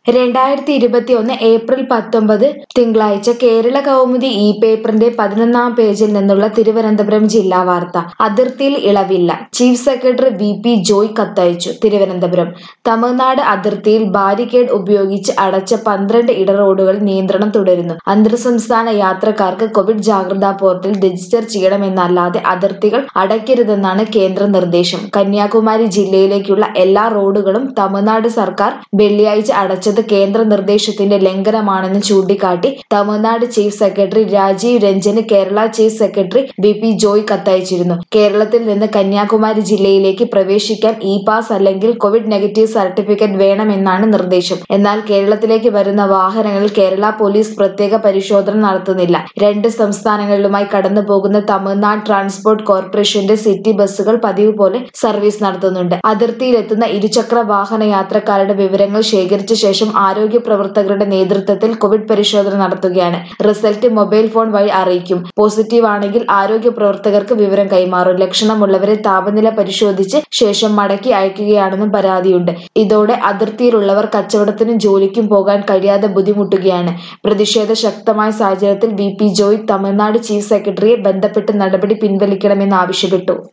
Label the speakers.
Speaker 1: 2021 April 19 തിങ്കളാഴ്ച കേരള കൗമുദി പേപ്പറിന്റെ 11-ാം പേജിൽ നിന്നുള്ള തിരുവനന്തപുരം ജില്ലാ വാർത്ത. അതിർത്തിയിൽ ഇളവില്ല. Chief secretary V P. ജോയ് കത്തയച്ചു. തിരുവനന്തപുരം. തമിഴ്നാട് അതിർത്തിയിൽ ബാരിക്കേഡ് ഉപയോഗിച്ച് അടച്ച 12 ഇടറോഡുകളിൽ നിയന്ത്രണം തുടരുന്നു. അന്തർസംസ്ഥാന യാത്രക്കാർക്ക് കോവിഡ് ജാഗ്രതാ പോർട്ടൽ രജിസ്റ്റർ ചെയ്യണമെന്നല്ലാതെ അതിർത്തികൾ അടയ്ക്കരുതെന്നാണ് കേന്ദ്ര നിർദ്ദേശം. കന്യാകുമാരി ജില്ലയിലേക്കുള്ള എല്ലാ റോഡുകളും തമിഴ്നാട് സർക്കാർ വെള്ളിയാഴ്ച അടച്ചത് കേന്ദ്ര നിർദ്ദേശത്തിന്റെ ലംഘനമാണെന്ന് ചൂണ്ടിക്കാട്ടി തമിഴ്നാട് ചീഫ് സെക്രട്ടറി രാജീവ് രഞ്ജന് Kerala chief secretary V P. Joy കത്തയച്ചിരുന്നു. കേരളത്തിൽ നിന്ന് കന്യാകുമാരി ജില്ലയിലേക്ക് പ്രവേശിക്കാൻ പാസ് അല്ലെങ്കിൽ കോവിഡ് നെഗറ്റീവ് സർട്ടിഫിക്കറ്റ് വേണമെന്നാണ് നിർദ്ദേശം. എന്നാൽ കേരളത്തിലേക്ക് വരുന്ന വാഹനങ്ങളിൽ കേരള പോലീസ് പ്രത്യേക പരിശോധന നടത്തുന്നില്ല. 2 സംസ്ഥാനങ്ങളിലുമായി കടന്നുപോകുന്ന തമിഴ്നാട് ട്രാൻസ്പോർട്ട് കോർപ്പറേഷന്റെ സിറ്റി ബസുകൾ പതിവ് പോലെ സർവീസ് നടത്തുന്നുണ്ട്. അതിർത്തിയിലെത്തുന്ന ഇരുചക്ര വാഹന യാത്രക്കാരുടെ വിവരങ്ങൾ ശേഖരിച്ച ശേഷം ആരോഗ്യ പ്രവർത്തകരുടെ നേതൃത്വത്തിൽ കോവിഡ് പരിശോധന നടത്തുകയാണ്. റിസൾട്ട് മൊബൈൽ ഫോൺ വഴി അറിയിക്കും. പോസിറ്റീവ് ആണെങ്കിൽ ആരോഗ്യ പ്രവർത്തകർക്ക് വിവരം കൈമാറും. ലക്ഷണമുള്ളവരെ താപനില പരിശോധിച്ച് ശേഷം മടക്കി അയക്കുകയാണെന്നും പരാതിയുണ്ട്. ഇതോടെ അതിർത്തിയിലുള്ളവർ കച്ചവടത്തിനും ജോലിക്കും പോകാൻ കഴിയാതെ ബുദ്ധിമുട്ടുകയാണ്. പ്രതിഷേധം ശക്തമായ സാഹചര്യത്തിൽ വി.പി. ജോയ് തമിഴ്നാട് ചീഫ് സെക്രട്ടറിയെ ബന്ധപ്പെട്ട് നടപടി പിൻവലിക്കണമെന്ന് ആവശ്യപ്പെട്ടു.